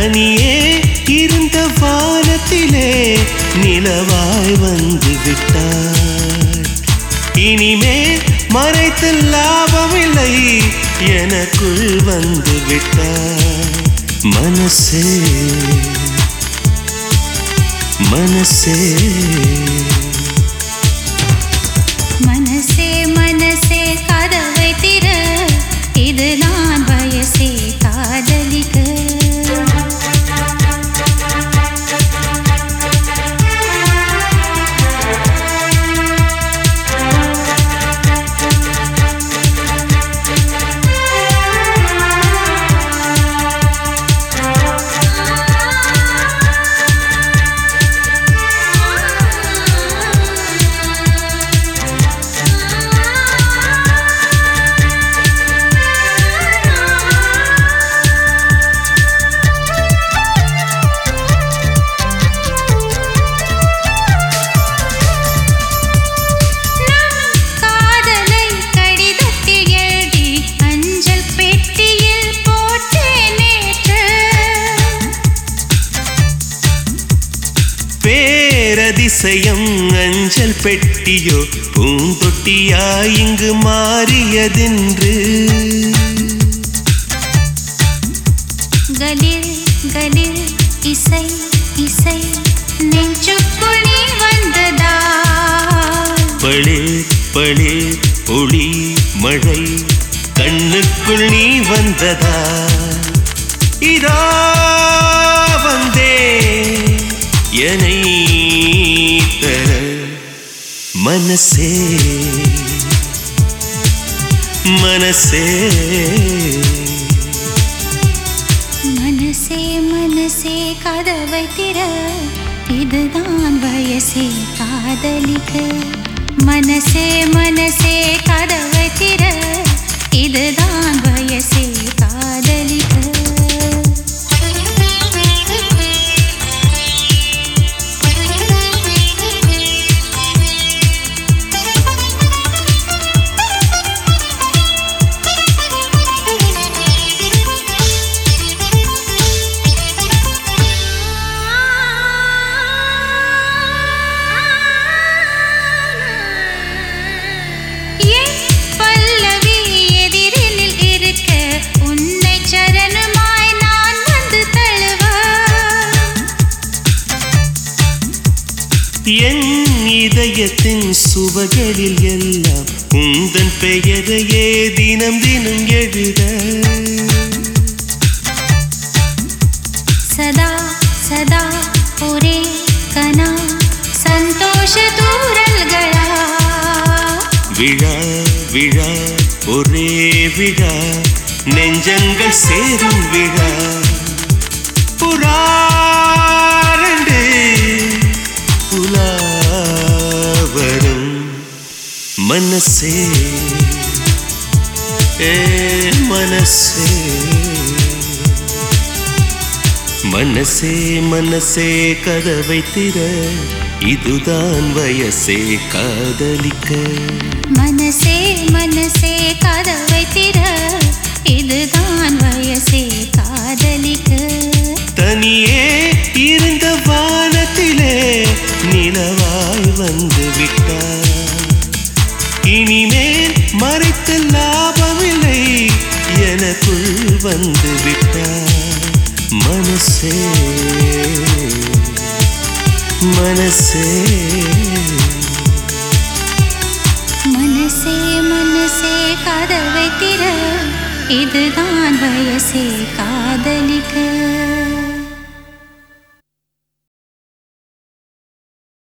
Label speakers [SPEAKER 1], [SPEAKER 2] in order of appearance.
[SPEAKER 1] தனியே இருந்த வானத்திலே நிலவாய் வந்து விட்டாய். இனிமே மறைத்து லாபமில்லை, எனக்குள் வந்து விட்டாய். மனசே மனசே
[SPEAKER 2] மனசே மனசே கதவை திற, இது நான் வயசே காதலிக்க.
[SPEAKER 1] பேரதிசயம் அஞ்சல் பெட்டியோ பூந்தொட்டியாய் இங்கு மாறியதென்று.
[SPEAKER 2] கலில் கலில் இசை இசை நெஞ்சுக்குள் நீ வந்ததா.
[SPEAKER 1] பளிர் பளிர் ஒளி மழை கண்ணுக்குள் நீ வந்ததா. இதோ வந்தே என்னை தர. மனசே மனசே
[SPEAKER 2] மனசே மனசே கதவை திற, இதுதான் வயசே காதலிக்க. மனசே மனசே கதவை திற, இதுதான் வயசே காதலிக்க.
[SPEAKER 1] என் இதயத்தின் சுவகளில் எல்லாம் உந்தன் பெயரையே தினம் தினம் எழுத.
[SPEAKER 2] சதா சதா ஒரே கனா சந்தோஷ தூரல்களா.
[SPEAKER 1] விழா விழா ஒரே விழா நெஞ்சங்கள் சேரும் விழா. புறாரண்டு புலாவரும் மனசே மனசே மனசே மனசே கதவை திற, இதுதான் வயசே காதலிக்க.
[SPEAKER 2] மனசே மனசே கதவை திற, இதுதான் வயசே காதலிக்க.
[SPEAKER 1] தனியே இருந்த வானத்திலே நிலவாய் வந்து விட்டாய். இனிமேல் மறைத்து லாபமில்லை, எனக்குள் வந்து விட்டாய். மனசே மனசே
[SPEAKER 2] மனசே மனசே கதவை திற, இதுதான் வயசே காதலிக்க.